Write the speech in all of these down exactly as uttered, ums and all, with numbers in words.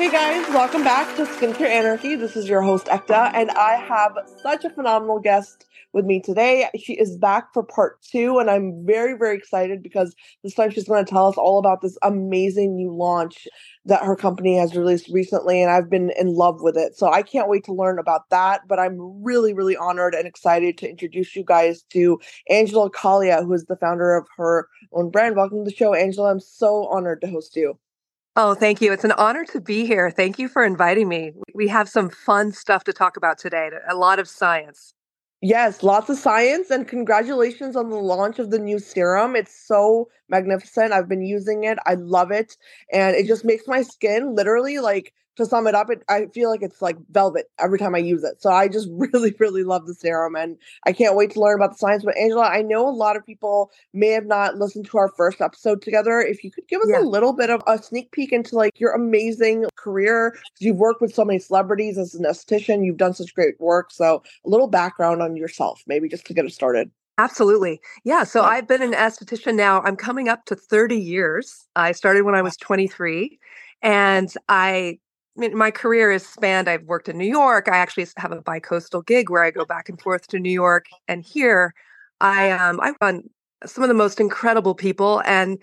Hey guys, welcome back to Skincare Anarchy. This is your host, Ekta, and I have such a phenomenal guest with me today. She is back for part two, and I'm very, very excited because this time she's going to tell us all about this amazing new launch that her company has released recently, and I've been in love with it. So I can't wait to learn about that, but I'm really, really honored and excited to introduce you guys to Angela Kalia, who is the founder of her own brand. Welcome to the show, Angela. I'm so honored to host you. Oh, thank you. It's an honor to be here. Thank you for inviting me. We have some fun stuff to talk about today, a lot of science. Yes, lots of science, and congratulations on the launch of the new serum. It's so magnificent. I've been using it. I love it. And it just makes my skin literally, like, to sum it up, it, I feel like it's like velvet every time I use it. So I just really, really love the serum, and I can't wait to learn about the science. But Angela, I know a lot of people may have not listened to our first episode together. If you could give us Yeah. a little bit of a sneak peek into like your amazing career, because you've worked with so many celebrities as an esthetician, you've done such great work. So a little background on yourself, maybe just to get us started. Absolutely. Yeah. So Yeah. I've been an esthetician now. I'm coming up to thirty years. I started when I was twenty-three, and I I mean, my career is spanned. I've worked in New York. I actually have a bicoastal gig where I go back and forth to New York and here. I um I run some of the most incredible people, and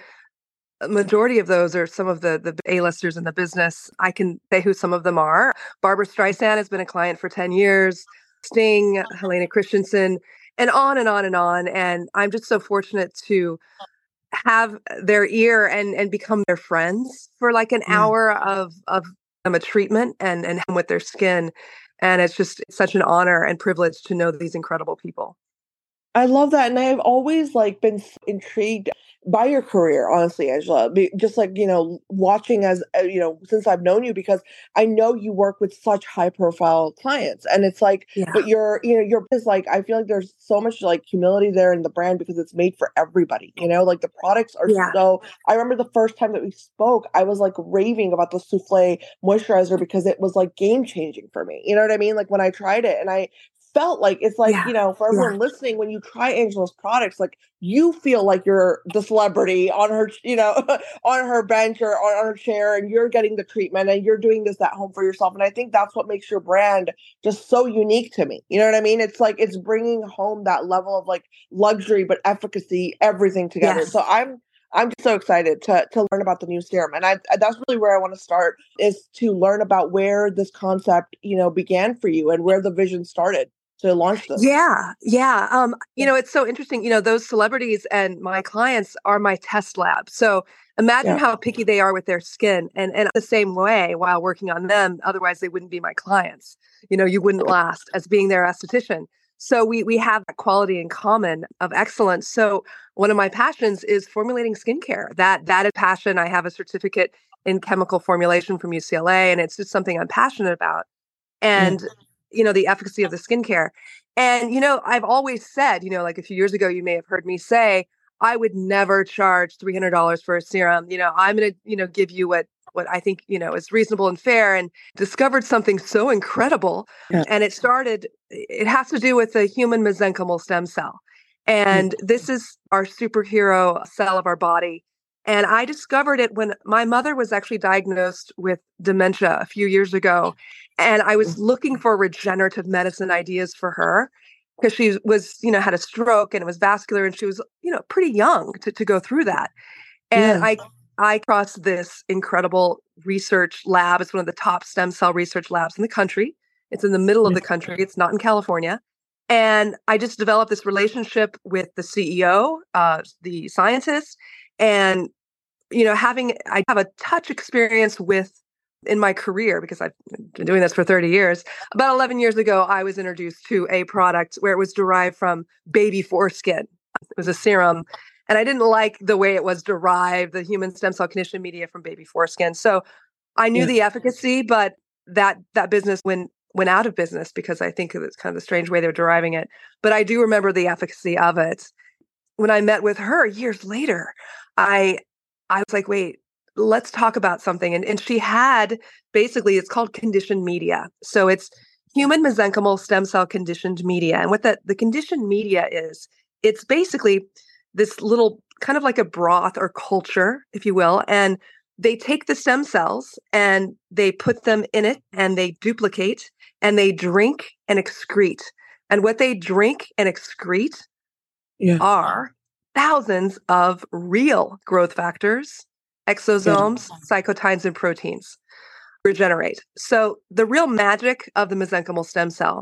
a majority of those are some of the the A-listers in the business. I can say who some of them are. Barbara Streisand has been a client for ten years. Sting, Helena Christensen, and on and on and on. And I'm just so fortunate to have their ear and and become their friends for like an Yeah. hour of of um, a treatment and and with their skin. And it's just such an honor and privilege to know these incredible people. I love that. And I've always like been s- intrigued by your career, honestly, Angela. Be, just like, you know, watching as, uh, you know, since I've known you, because I know you work with such high profile clients. And it's like, Yeah. but you're, you know, your is like, I feel like there's so much like humility there in the brand because it's made for everybody, you know, like the products are Yeah. so, I remember the first time that we spoke, I was like raving about the Souffle moisturizer because it was like game changing for me. You know what I mean? Like when I tried it and I, felt like it's like, Yeah. you know, for Yeah. everyone listening, when you try Angela's products, like you feel like you're the celebrity on her, you know, on her bench or on, on her chair, and you're getting the treatment and you're doing this at home for yourself. And I think that's what makes your brand just so unique to me. You know what I mean? It's like it's bringing home that level of like luxury, but efficacy, everything together. Yes. So I'm I'm just so excited to to learn about the new serum, and I that's really where I want to start is to learn about where this concept, you know, began for you and where the vision started to launch this. Yeah, yeah. Um, you know, it's so interesting. You know, those celebrities and my clients are my test lab. So imagine Yeah. how picky they are with their skin, and and the same way while working on them. Otherwise, they wouldn't be my clients. You know, you wouldn't last as being their esthetician. So we we have that quality in common of excellence. So one of my passions is formulating skincare. That that is passion. I have a certificate in chemical formulation from U C L A, and it's just something I'm passionate about. Yeah. And you know the efficacy of the skincare. And you know I've always said, you know like a few years ago you may have heard me say I would never charge three hundred dollars for a serum. you know I'm going to you know give you what what I think you know is reasonable and fair, and discovered something so incredible. Yeah. And it started it has to do with the human mesenchymal stem cell, and this is our superhero cell of our body. And I discovered it when my mother was actually diagnosed with dementia a few years ago. And I was looking for regenerative medicine ideas for her because she was, you know, had a stroke and it was vascular, and she was, you know, pretty young to, to go through that. And Yeah. I I crossed this incredible research lab. It's one of the top stem cell research labs in the country. It's in the middle of Yeah. the country. It's not in California. And I just developed this relationship with the C E O, uh, the scientist, and you know, having I have a touch experience with in my career because I've been doing this for thirty years. About eleven years ago, I was introduced to a product where it was derived from baby foreskin. It was a serum, and I didn't like the way it was derived, the human stem cell conditioning media from baby foreskin. So I knew Yeah. the efficacy, but that that business went went out of business because I think it's kind of the strange way they're deriving it. But I do remember the efficacy of it. When I met with her years later, I I was like, wait, let's talk about something. And and she had basically it's called conditioned media. So it's human mesenchymal stem cell conditioned media. And what that the conditioned media is, it's basically this little kind of like a broth or culture, if you will. And they take the stem cells and they put them in it and they duplicate and they drink and excrete. And what they drink and excrete Yeah. are thousands of real growth factors, exosomes, cytokines, and proteins regenerate. So the real magic of the mesenchymal stem cell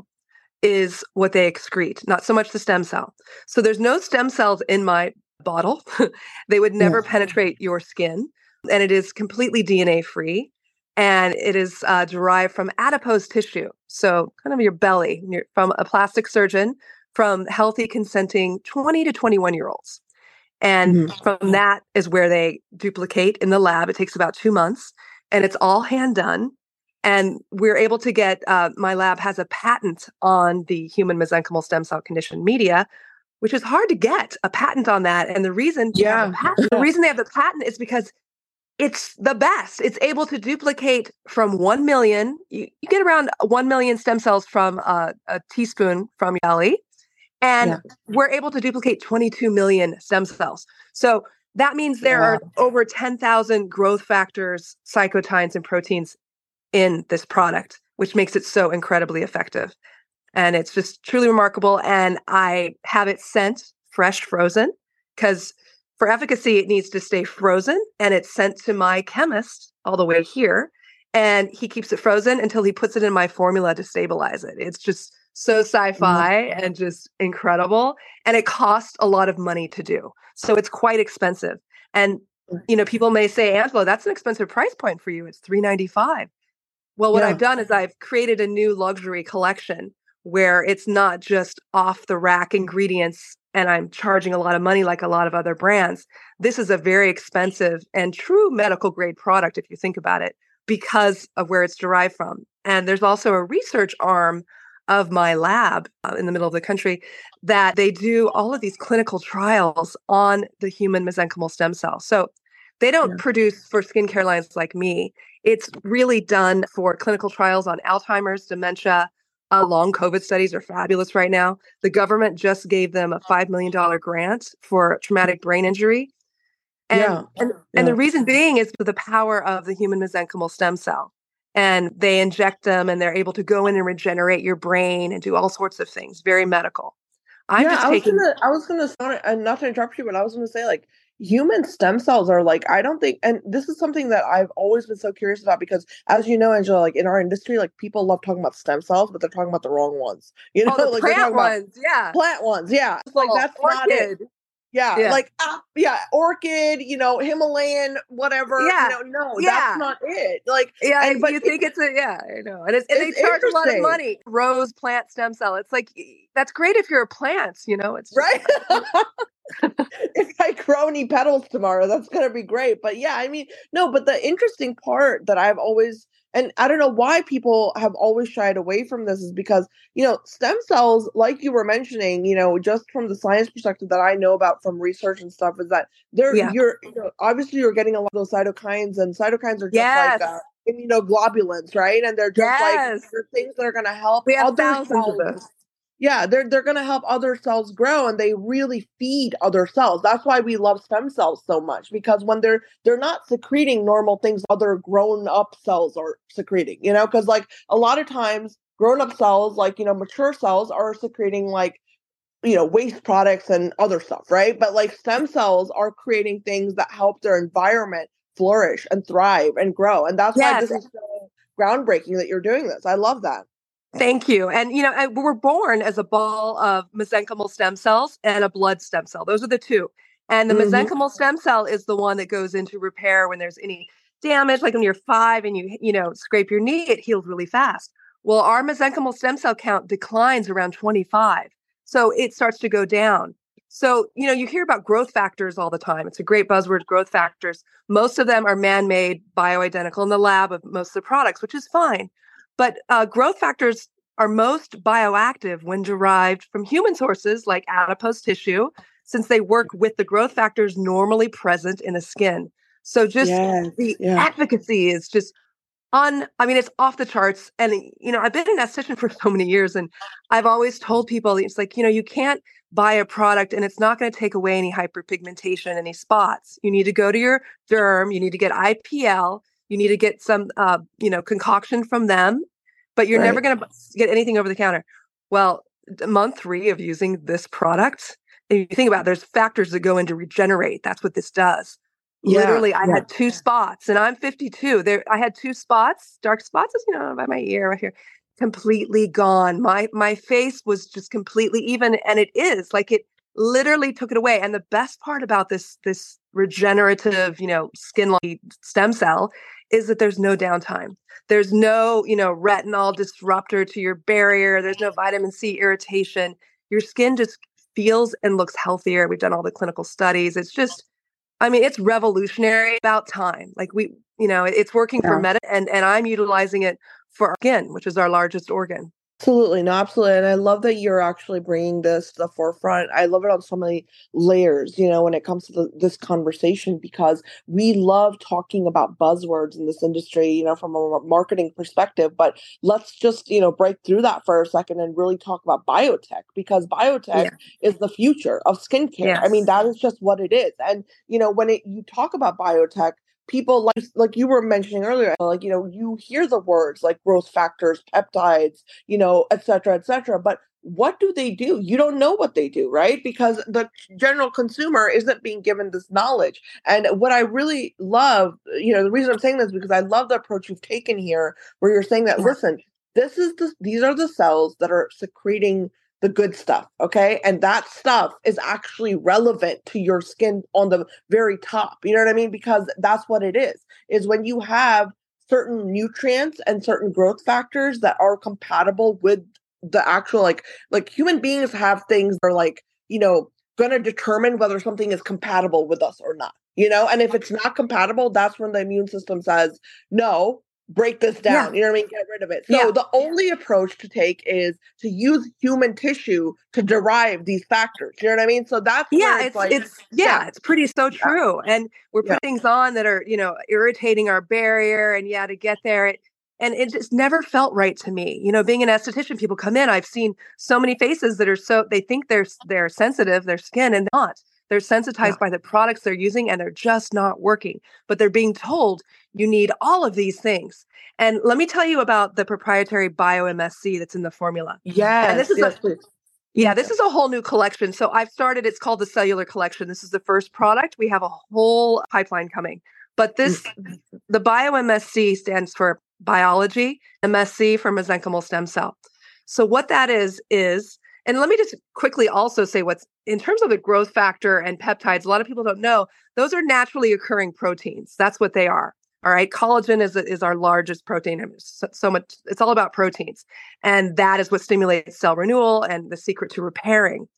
is what they excrete, not so much the stem cell. So there's no stem cells in my bottle. They would never Yeah. penetrate your skin. And it is completely D N A free. And it is uh, derived from adipose tissue. So kind of your belly, your, from a plastic surgeon, from healthy, consenting twenty to twenty-one year olds. And Mhm. from that is where they duplicate in the lab. It takes about two months and it's all hand done. And we're able to get, uh, my lab has a patent on the human mesenchymal stem cell conditioned media, which is hard to get a patent on that. And the reason they have Yeah. the patent, the reason they have the patent is because it's the best. It's able to duplicate from one million. You, you get around one million stem cells from uh, a teaspoon from your belly. And Yeah. we're able to duplicate twenty-two million stem cells. So that means there Wow. are over ten thousand growth factors, cytokines, and proteins in this product, which makes it so incredibly effective. And it's just truly remarkable. And I have it sent fresh frozen because for efficacy, it needs to stay frozen. And it's sent to my chemist all the way here. And he keeps it frozen until he puts it in my formula to stabilize it. It's just so sci-fi and just incredible. And it costs a lot of money to do. So it's quite expensive. And, you know, people may say, Angela, that's an expensive price point for you. It's three ninety-five. Well, what Yeah. I've done is I've created a new luxury collection where it's not just off the rack ingredients and I'm charging a lot of money like a lot of other brands. This is a very expensive and true medical grade product, if you think about it, because of where it's derived from. And there's also a research arm of my lab uh, in the middle of the country that they do all of these clinical trials on the human mesenchymal stem cell. So they don't Yeah. produce for skincare lines like me. It's really done for clinical trials on Alzheimer's, dementia. Uh, long COVID studies are fabulous right now. The government just gave them a five million dollars grant for traumatic brain injury. And, Yeah. and, Yeah. and the reason being is the power of the human mesenchymal stem cell. And they inject them and they're able to go in and regenerate your brain and do all sorts of things. Very medical. I'm Yeah, just I was taking gonna, I was gonna, sorry, and not to interrupt you, but I was gonna say, like, human stem cells are like, I don't think, and this is something that I've always been so curious about because, as you know, Angela, like in our industry, like people love talking about stem cells, but they're talking about the wrong ones. You know, all the like they're plant talking about ones. Yeah. plant ones. Yeah, it's like Well, that's not it. orchid. Yeah, Yeah. like ah, yeah, orchid, you know, Himalayan, whatever. You Yeah. know, no, that's Yeah. not it. Like, Yeah, and but you it, think it's a yeah, I know, and it's and they it's charge a lot of interesting, money. Rose plant stem cell. It's like y- that's great if you're a plant, you know. It's just right? If I grow any petals tomorrow, that's gonna be great. But yeah, I mean, no, but the interesting part that I've always, and I don't know why people have always shied away from this is because, you know, stem cells, like you were mentioning, you know, just from the science perspective that I know about from research and stuff, is that they're, yeah, you're, you know, obviously you're getting a lot of those cytokines, and cytokines are just like yes, uh, immunoglobulins, right? And they're just like, yes. they're things that are going to help We have other thousands of cells. those. Yeah, they're they're gonna help other cells grow, and they really feed other cells. That's why we love stem cells so much, because when they're they're not secreting normal things other grown up cells are secreting, you know, because like a lot of times grown up cells, like, you know, mature cells are secreting like, you know, waste products and other stuff, right? But like stem cells are creating things that help their environment flourish and thrive and grow. And that's why Yes, this is so groundbreaking that you're doing this. I love that. thank you. And you know, I, we're born as a ball of mesenchymal stem cells and a blood stem cell. Those are the two. And the Hmm. mesenchymal stem cell is the one that goes into repair when there's any damage, like when you're five and you you know scrape your knee, it heals really fast. Well, our mesenchymal stem cell count declines around twenty-five, so it starts to go down. So you know, you hear about growth factors all the time. It's a great buzzword, growth factors. Most of them are man-made, bioidentical in the lab of most of the products, which is fine. But uh, growth factors are most bioactive when derived from human sources like adipose tissue, since they work with the growth factors normally present in the skin. So just Yes. the Yeah. efficacy is just on, I mean, it's off the charts. And, you know, I've been an esthetician for so many years, and I've always told people, it's like, you know, you can't buy a product and it's not going to take away any hyperpigmentation, any spots. You need to go to your derm, you need to get I P L, you need to get some, uh, you know, concoction from them, but you're Right. never going to get anything over the counter. Well, month three of using this product, and you think about it, there's factors that go into regenerate. That's what this does. Yeah, Literally, I yeah. had two spots, and I'm fifty-two. There, I had two spots, dark spots, you know, by my ear right here, completely gone. My my face was just completely even, and it is like it literally took it away. And the best part about this this regenerative, you know, skin stem cell is that there's no downtime. There's no, you know, retinol disruptor to your barrier. There's no vitamin C irritation. Your skin just feels and looks healthier. We've done all the clinical studies. It's just, I mean, it's revolutionary. About time. Like we, you know, it's working for Yeah. meta, and and I'm utilizing it for our skin, which is our largest organ. Absolutely, no, absolutely. And I love that you're actually bringing this to the forefront. I love it on so many layers, you know, when it comes to the, this conversation, because we love talking about buzzwords in this industry, you know, from a marketing perspective. But let's just, you know, break through that for a second and really talk about biotech, because biotech Yeah. is the future of skincare. I mean, Yes. that is just what it is. And, you know, when it, you talk about biotech, people like like you were mentioning earlier, like, you know, you hear the words like growth factors, peptides, you know, et cetera, et cetera. But what do they do? You don't know what they do, right? Because the general consumer isn't being given this knowledge. And what I really love, you know, the reason I'm saying this is because I love the approach you've taken here, where you're saying that, Yeah. listen, this is the these are the cells that are secreting the good stuff, okay? And that stuff is actually relevant to your skin on the very top. You know what I mean? Because that's what it is, is when you have certain nutrients and certain growth factors that are compatible with the actual, like, like human beings have things that are like, you know, going to determine whether something is compatible with us or not, you know? And if it's not compatible, that's when the immune system says, no, break this down. Yeah. You know what I mean? Get rid of it. So Yeah. the only approach to take is to use human tissue to derive these factors. You know what I mean? So that's Yeah, where it's, it's like, it's yeah, yeah, it's pretty so yeah, true. And we're yeah. putting things on that are, you know, irritating our barrier, and yeah, to get there, it and it just never felt right to me. You know, being an esthetician, people come in, I've seen so many faces that are so, they think they're they're sensitive, their skin, and not. They're sensitized Yeah. by the products they're using, and they're just not working. But they're being told you need all of these things. And let me tell you about the proprietary bio-M S C that's in the formula. And this Yes, is a yes, please. yeah, this is a whole new collection. So I've started, it's called the Cellular Collection. This is the first product. We have a whole pipeline coming. But this, the bio-M S C stands for biology, M S C for mesenchymal stem cell. So what that is, is, and let me just quickly also say what's, in terms of the growth factor and peptides, a lot of people don't know, those are naturally occurring proteins. That's what they are. All right. Collagen is, is our largest protein. So, so much, it's all about proteins. And that is what stimulates cell renewal and the secret to repairing.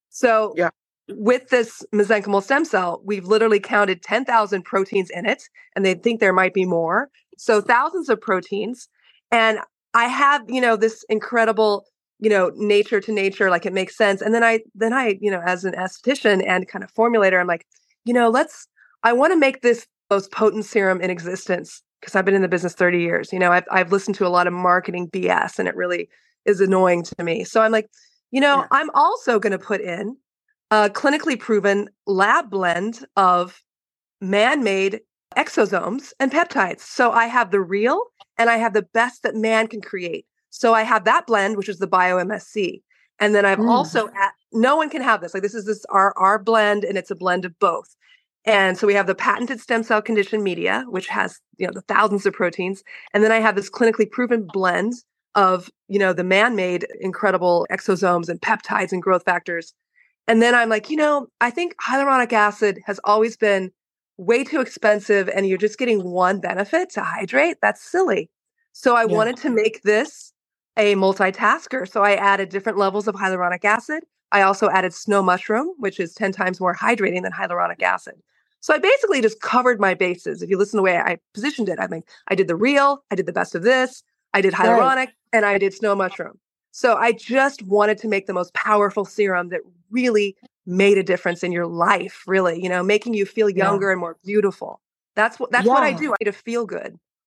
So Yeah. with this mesenchymal stem cell, we've literally counted ten thousand proteins in it, and they think there might be more. So thousands of proteins. And I have, you know, this incredible, you know, nature to nature, like it makes sense. And then I, then I, you know, as an esthetician and kind of formulator, I'm like, you know, let's, I want to make this most potent serum in existence, because I've been in the business thirty years. You know, I've, I've listened to a lot of marketing B S, and it really is annoying to me. So I'm like, you know, Yeah. I'm also going to put in a clinically proven lab blend of man-made exosomes and peptides. So I have the real, and I have the best that man can create. So I have that blend, which is the bio-M S C. And then I've Mm. also, at, no one can have this. Like this is this our, our blend, and it's a blend of both. And so we have the patented stem cell conditioned media, which has, you know, the thousands of proteins. And then I have this clinically proven blend of, you know, the man-made incredible exosomes and peptides and growth factors. And then I'm like, you know, I think hyaluronic acid has always been way too expensive, and you're just getting one benefit to hydrate. That's silly. So I Yeah. wanted to make this a multitasker. So I added different levels of hyaluronic acid. I also added snow mushroom, which is ten times more hydrating than hyaluronic acid. So I basically just covered my bases. If you listen to the way I positioned it, I mean, I did the real, I did the best of this, I did hyaluronic, Right. and I did snow mushroom. So I just wanted to make the most powerful serum that really made a difference in your life, really, you know, making you feel Yeah. younger and more beautiful. That's what that's what I Yeah. do. I need to feel good.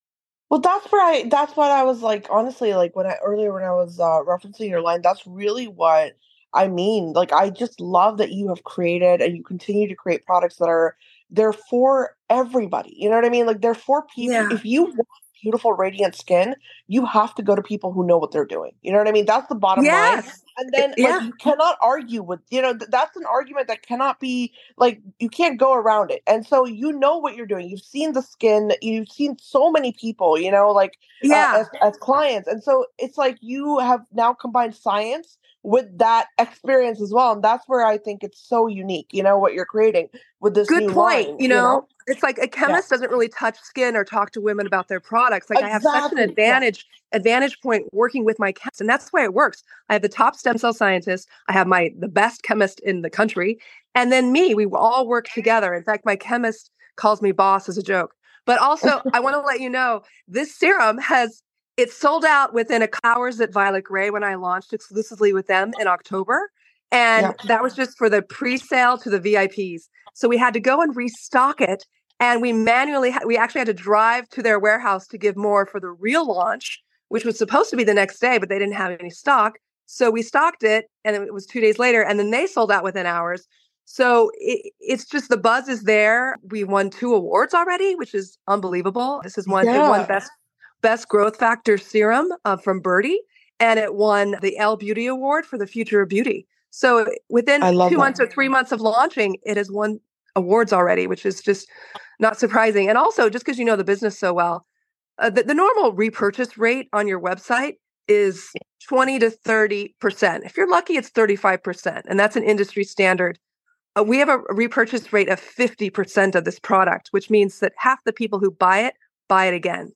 Well, that's where I that's what I was like, honestly, like when I earlier when I was uh, referencing your line, that's really what I mean. Like I just love that you have created and you continue to create products that are they're for everybody. You know what I mean? Like they're for people. Yeah. If you want beautiful, radiant skin, you have to go to people who know what they're doing. You know what I mean? That's the bottom line. Yes. And I- then like Yeah. you cannot argue with, you know, th- that's an argument that cannot be like you can't go around it. And so you know what you're doing. You've seen the skin, you've seen so many people, you know, like uh, Yeah. as as clients. And so it's like you have now combined science with that experience as well. And that's where I think it's so unique, you know, what you're creating with this Good new point. line, You you know? know, it's like a Yeah. chemist doesn't really touch skin or talk to women about their products. Like I have such an Exactly. Yeah. advantage advantage point working with my chemist, and that's why it works. I have the top stem cell scientist. I have my the best chemist in the country, and then me. We all work together. In fact, my chemist calls me boss as a joke. But also, I want to let you know this serum has it's sold out within a couple hours at Violet Grey when I launched exclusively with them in October. Yeah. And that was just for the pre-sale to the V I Ps. So we had to go and restock it. And we manually, ha- we actually had to drive to their warehouse to give more for the real launch, which was supposed to be the next day, but they didn't have any stock. So we stocked it and it was two days later. And then they sold out within hours. So it, it's just the buzz is there. We won two awards already, which is unbelievable. This is one, it won Yeah. best, best growth factor serum uh, from Birdie. And it won the Elle Beauty Award for the future of beauty. So within I love two that. months or three months of launching, it has won awards already, which is just not surprising. And also, just because you know the business so well, uh, the, the normal repurchase rate on your website is twenty to thirty percent. If you're lucky, it's thirty-five percent. And that's an industry standard. Uh, we have a repurchase rate of fifty percent of this product, which means that half the people who buy it buy it again.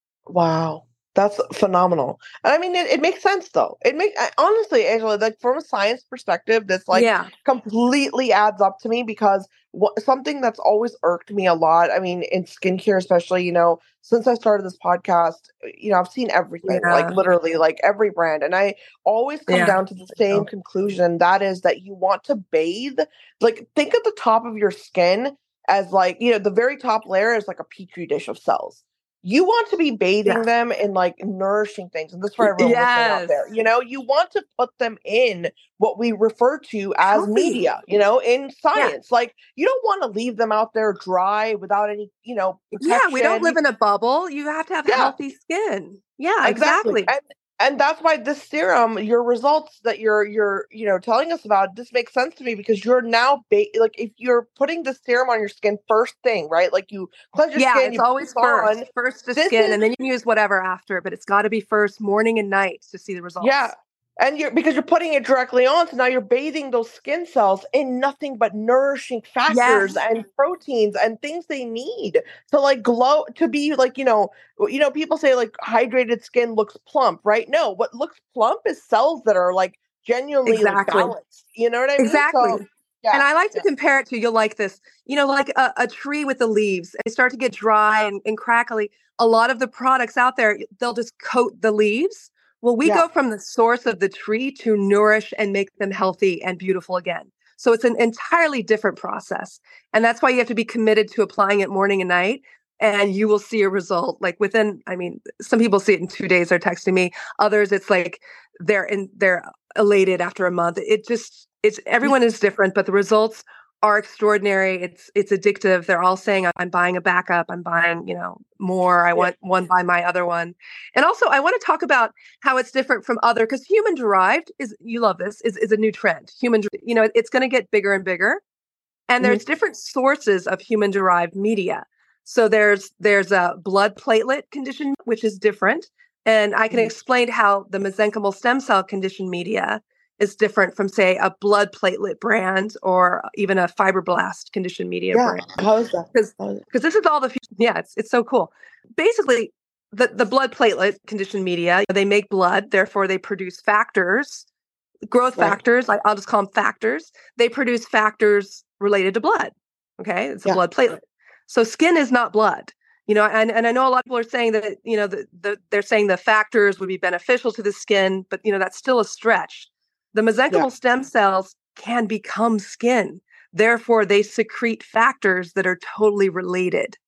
Wow. That's phenomenal. And I mean, it, it makes sense though. It makes honestly, Angela, like from a science perspective, this like Yeah. completely adds up to me because what, something that's always irked me a lot. I mean, in skincare, especially, you know, since I started this podcast, you know, I've seen everything, like Yeah. literally, like every brand, and I always come Yeah. down to the same conclusion. That is that you want to bathe, like think of the top of your skin as like, you know, the very top layer is like a petri dish of cells. You want to be bathing Yeah. them in like nourishing things. And this is for Y- everyone listening out Yes. there. You know, you want to put them in what we refer to as Healthy. media, you know, in Yeah. science. Like you don't want to leave them out there dry without any, you know, Yeah, we don't protection. live in a bubble. You have to have Yeah, healthy skin. Yeah, exactly. exactly. And and that's why this serum, your results that you're you're you know telling us about, this makes sense to me because you're now ba- like if you're putting the serum on your skin first thing, right? Like you cleanse your Yeah, skin, it's you put always this on. first. First to This skin, is and then you can use whatever after, but it's got to be first morning and night to see the Yeah. results. And you're because you're putting it directly on, so now you're bathing those skin cells in nothing but nourishing factors Yes. and proteins and things they need to like glow to be like, you know, you know, people say like hydrated skin looks plump, right? No, what looks plump is cells that are like genuinely like Exactly. balanced. You know what I mean? Exactly. So And yeah, I like to yeah, compare it to, you'll like this, you know, like a, a tree with the leaves. They start to get dry and, and crackly. A lot of the products out there, they'll just coat the leaves. Well, we yeah, go from the source of the tree to nourish and make them healthy and beautiful again. So it's an entirely different process. And that's why you have to be committed to applying it morning and night. And you will see a result like within, I mean, some people see it in two days, they're texting me. Others, it's like they're in, they're elated after a month. It just, it's yeah, everyone is different, but the results are extraordinary. It's it's addictive. They're all saying, I'm buying a backup. I'm buying, you know, more. I yeah, want one by my other one. And also I want to talk about how it's different from other, because human derived is, you love this, is, is a new trend. Human, you know, it's going to get bigger and bigger. And mhm, there's different sources of human derived media. So there's there's a blood platelet condition, which is different. And I can mhm. explain how the mesenchymal stem cell conditioned media is different from, say, a blood platelet brand or even a fibroblast conditioned media Yeah. brand. How is that? Because How is it? because this is all the fu- yeah, it's it's so cool. Basically, the, the blood platelet conditioned media, they make blood, therefore they produce factors, growth Right. factors. I, I'll just call them factors. They produce factors related to blood. Okay, it's a Yeah. blood platelet. So skin is not blood. You know, and, and I know a lot of people are saying that, you know, the, the, they're saying the factors would be beneficial to the skin, but, you know, that's still a stretch. The Yeah. mesenchymal stem cells can become skin. Therefore, they secrete factors that are totally related.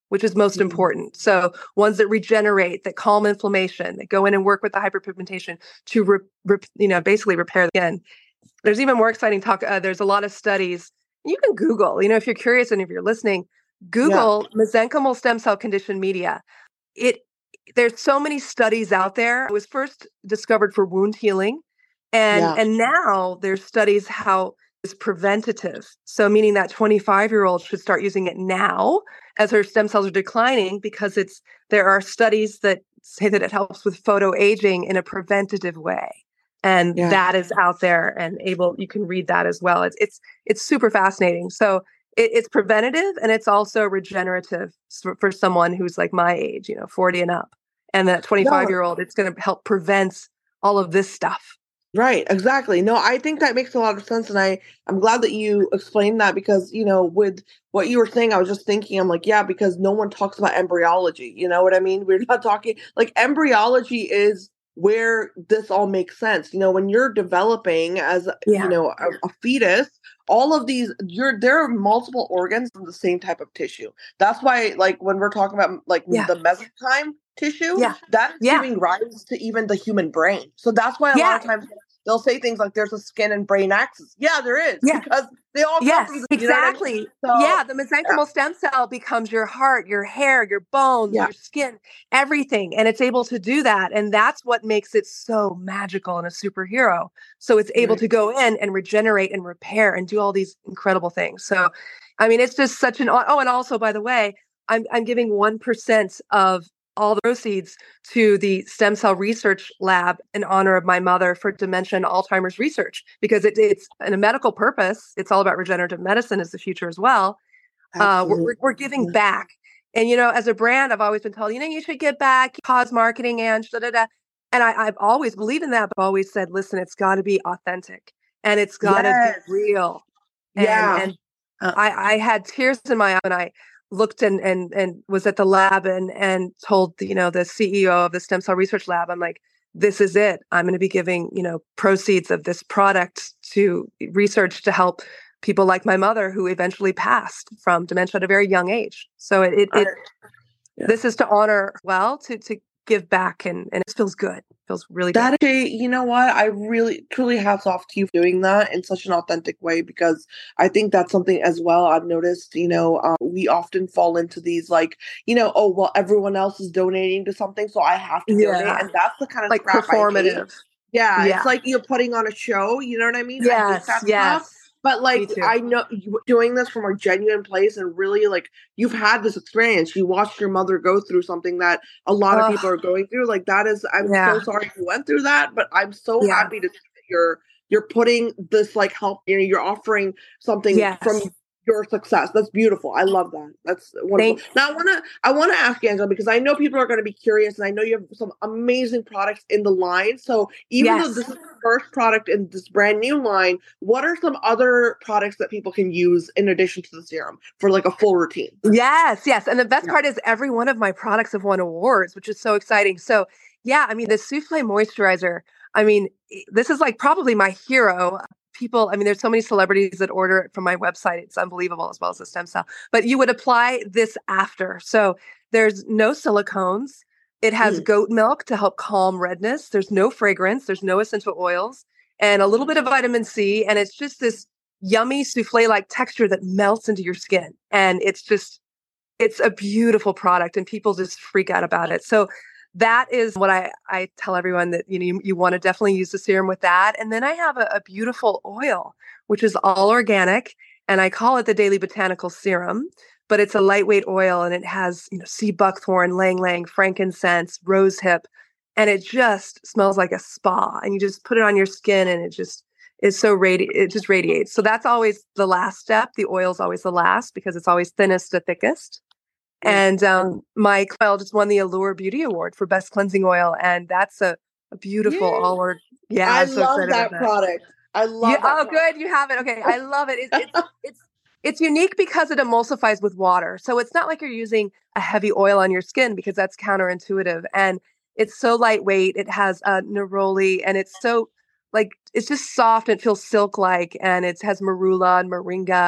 which is most Mhm. important. So ones that regenerate, that calm inflammation, that go in and work with the hyperpigmentation to, re, re, you know, basically repair the skin. There's even more exciting talk. Uh, there's a lot of studies. You can Google, you know, if you're curious and if you're listening, Yeah. Google mesenchymal stem cell conditioned media. It There's so many studies out there. It was first discovered for wound healing, and Yeah. and now there's studies how it's preventative. So meaning that twenty-five year old should start using it now as her stem cells are declining, because it's there are studies that say that it helps with photo aging in a preventative way. And Yeah. that is out there and able, you can read that as well. It's it's it's super fascinating. So it, it's preventative and it's also regenerative for, for someone who's like my age, you know, forty and up. And that twenty-five No. year old, it's going to help prevent all of this stuff. Right, exactly. No, I think that makes a lot of sense. And I, I'm glad that you explained that because, you know, with what you were saying, I was just thinking, I'm like, yeah, because no one talks about embryology. You know what I mean? We're not talking like embryology is where this all makes sense. You know, when you're developing as, you Yeah. know, a, a fetus, all of these, you're, there are multiple organs from the same type of tissue. That's why, like, when we're talking about like Yeah. the mesenchyme tissue, Yeah. that is Yeah. giving rise to even the human brain. So that's why a lot Yeah. of times they'll say things like there's a skin and brain axis. Yeah, there is, Yeah. because they all come Yes, from the, you know what I mean? exactly. So, Yeah, the yeah, mesenchymal stem cell becomes your heart, your hair, your bones, yeah, your skin, everything. And it's able to do that. And that's what makes it so magical and a superhero. So it's able right. to go in and regenerate and repair and do all these incredible things. So, I mean, it's just such an, oh, and also, by the way, I'm, I'm giving one percent of all the proceeds to the stem cell research lab in honor of my mother for dementia and Alzheimer's research, because it, it's in a medical purpose. It's all about regenerative medicine is the future as well. Uh, we're, Absolutely. we're, we're giving back. And, you know, as a brand, I've always been told, you know, you should give back, cause marketing and da, da, da. And I, I've always believed in that, but always said, listen, it's got to be authentic and it's got to be Yes. real. And, Yeah. and Uh, I, I had tears in my eye when I looked and and and was at the lab and and told you know the C E O of the stem cell research lab, I'm like, this is it. I'm going to be giving you know proceeds of this product to research to help people like my mother who eventually passed from dementia at a very young age. So it it, I, it yeah. this is to honor well to to give back and and it feels good. It feels really good. That actually, you know what? I really, truly hats off to you for doing that in such an authentic way because I think that's something as well I've noticed. You know, um, we often fall into these like, you know, oh well, everyone else is donating to something, so I have to donate, Yeah, and that's the kind of like crap I hate. performative. Yeah, it's Yeah. like you're putting on a show. You know what I mean? I hate Yes. that stuff. Yes. But Me like, too. I know you doing this from a genuine place and really like you've had this experience. You watched your mother go through something that a lot of people Oh, are going through. Like that is, I'm so yeah. sorry you went through that, but I'm so Yeah. happy to see that you're you're putting this like help. You know, you're offering something from Yes. your success. That's beautiful. I love that. That's wonderful. Thank Now I want to I want to ask you, Angela, because I know people are going to be curious, and I know you have some amazing products in the line. So even though Yes. this is the first product in this brand new line, what are some other products that people can use in addition to the serum for like a full routine? Yes. Yes. And the best Yeah. part is every one of my products have won awards, which is so exciting. So, yeah, I mean, the Souffle moisturizer, I mean, i- this is like probably my hero. People, I mean, there's so many celebrities that order it from my website. It's unbelievable, as well as the stem cell. But you would apply this after. So there's no silicones. It has Mm. goat milk to help calm redness. There's no fragrance. There's no essential oils and a little bit of vitamin C. And it's just this yummy souffle-like texture that melts into your skin. And it's just, it's a beautiful product and people just freak out about it. So that is what I, I tell everyone that, you know, you, you want to definitely use the serum with that. And then I have a, a beautiful oil, which is all organic. And I call it the Daily Botanical Serum, but it's a lightweight oil and it has, you know, sea buckthorn, lang lang, frankincense, rosehip, and it just smells like a spa. And you just put it on your skin and it just is so radi- it just radiates. So that's always the last step. The oil is always the last because it's always thinnest to thickest. Mm. And um, my oil just won the Allure Beauty Award for best cleansing oil, and that's a, a beautiful Yay. all over. Yeah, I I'm so love excited about that that. product. I Yeah. love that Oh, product. good. You have it. Okay. I love it. It's it's it's it's unique because it emulsifies with water, so it's not like you're using a heavy oil on your skin because that's counterintuitive. And it's so lightweight. It has uh, neroli, and it's so like it's just soft. It feels silk like, and it has marula and moringa.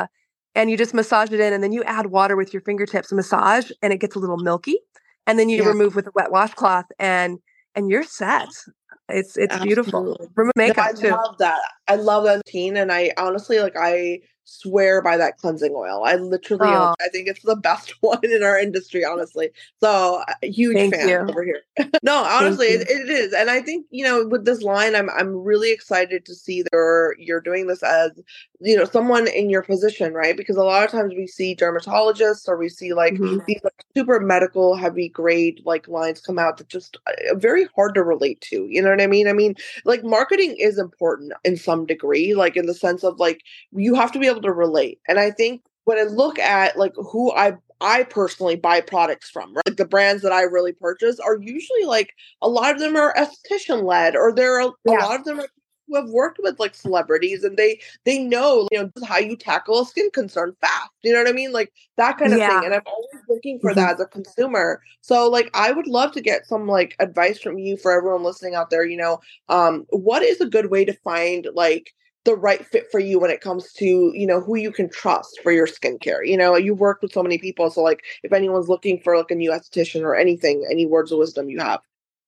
and you just massage it in, and then you add water with your fingertips, massage, and it gets a little milky, and then you Yeah, remove with a wet washcloth, and and you're set. It's it's beautiful. absolutely. Remove No, I makeup too. love that. I love that routine, and I honestly like I swear by that cleansing oil. I literally, like, Oh, I think it's the best one in our industry, honestly. So, a huge thank fan you. over here. No, Thank honestly, you. it, it is, and I think you know with this line, I'm I'm really excited to see that you're you're doing this as you know someone in your position, right? Because a lot of times we see dermatologists or we see like Mhm. these like, super medical heavy grade like lines come out that just uh, very hard to relate to. You know what I mean? I mean, like marketing is important in some degree, like in the sense of like you have to be able to relate. And I think when I look at like who I I personally buy products from, right? Like the brands that I really purchase are usually like a lot of them are esthetician led, or there are a Yeah. lot of them are who have worked with like celebrities and they they know you know how you tackle a skin concern fast. You know what I mean? Like that kind of thing. Yeah. And I'm always looking for Mhm. that as a consumer. So like I would love to get some like advice from you for everyone listening out there, you know, um, what is a good way to find like the right fit for you when it comes to, you know, who you can trust for your skincare? You know, you worked with so many people. So like if anyone's looking for like a new esthetician or anything, any words of wisdom you have.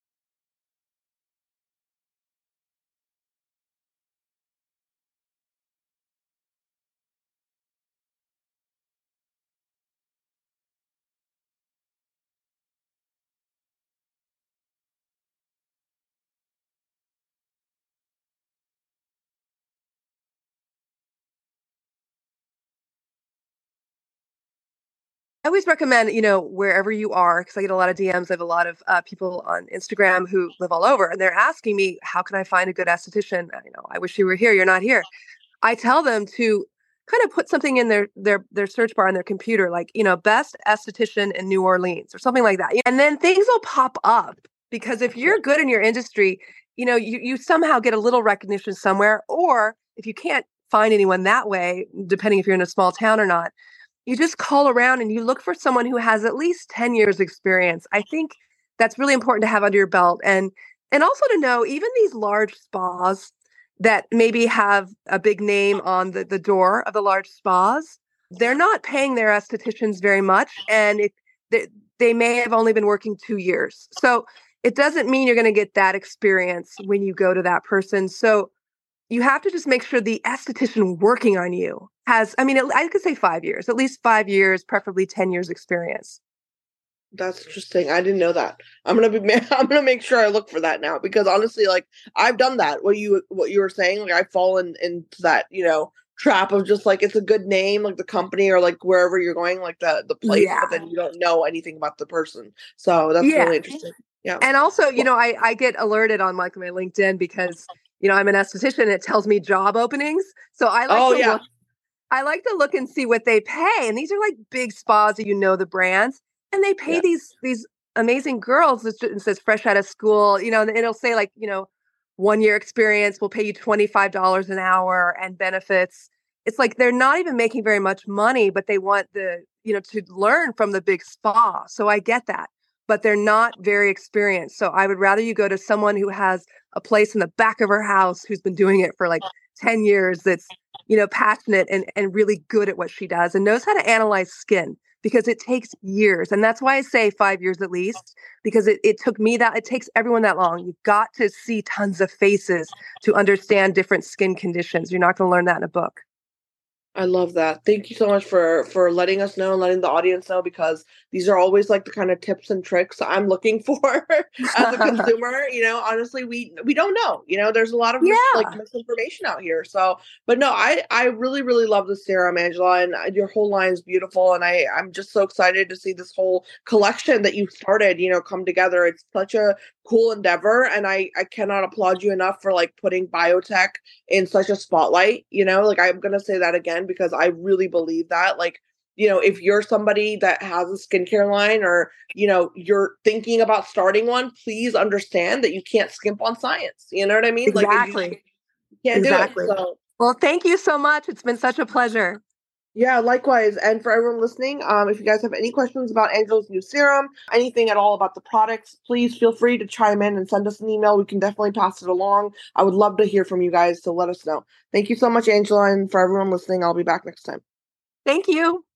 I always recommend, you know, wherever you are, because I get a lot of D Ms. I have a lot of uh, people on Instagram who live all over, and they're asking me, "How can I find a good esthetician?" Uh, You know, I wish you were here. You're not here. I tell them to kind of put something in their their their search bar on their computer, like you know, best esthetician in New Orleans or something like that, and then things will pop up because if Yeah. you're good in your industry, you know, you you somehow get a little recognition somewhere, or if you can't find anyone that way, depending if you're in a small town or not, you just call around and you look for someone who has at least ten years experience. I think that's really important to have under your belt, and and also to know even these large spas that maybe have a big name on the, the door of the large spas, they're not paying their estheticians very much, and it, they, they may have only been working two years. So it doesn't mean you're going to get that experience when you go to that person. So you have to just make sure the esthetician working on you has, I mean, at- I could say five years, at least five years, preferably ten years experience. That's interesting. I didn't know that. I'm gonna be. I'm gonna make sure I look for that now because honestly, like I've done that. What you what you were saying, like I've fallen into that, you know, trap of just like it's a good name, like the company or like wherever you're going, like the the place, but Yeah. then you don't know anything about the person. So that's Yeah. really interesting. Yeah. And also, you Well, know, I, I get alerted on like my LinkedIn because, you know, I'm an esthetician and it tells me job openings. So I like oh to yeah. look, I like to look and see what they pay. And these are like big spas that you know the brands. And they pay Yeah. these these amazing girls. It says fresh out of school, you know, and it'll say like, you know, one year experience will pay you twenty-five dollars an hour and benefits. It's like they're not even making very much money, but they want the, you know, to learn from the big spa. So I get that, but they're not very experienced. So I would rather you go to someone who has a place in the back of her house who's been doing it for like ten years, that's, you know, passionate and, and really good at what she does and knows how to analyze skin because it takes years. And that's why I say five years at least, because it, it took me that, it takes everyone that long. You've got to see tons of faces to understand different skin conditions. You're not going to learn that in a book. I love that. Thank you so much for for letting us know and letting the audience know because these are always like the kind of tips and tricks I'm looking for as a consumer. You know, honestly, we we don't know. You know, there's a lot of mis- like Yeah. misinformation out here. So, but no, I I really really love the serum, Angela, and uh, your whole line is beautiful. And I I'm just so excited to see this whole collection that you started. You know, come together. It's such a cool endeavor, and I I cannot applaud you enough for like putting biotech in such a spotlight, you know, like I'm going to say that again because I really believe that like, you know, if you're somebody that has a skincare line or, you know, you're thinking about starting one, please understand that you can't skimp on science. You know what I mean? Like you just Exactly. can't do it. Exactly. So Well, thank you so much. It's been such a pleasure. yeah, likewise. And for everyone listening, um, if you guys have any questions about Angela's new serum, anything at all about the products, please feel free to chime in and send us an email. We can definitely pass it along. I would love to hear from you guys, so let us know. Thank you so much, Angela. And for everyone listening, I'll be back next time. Thank you.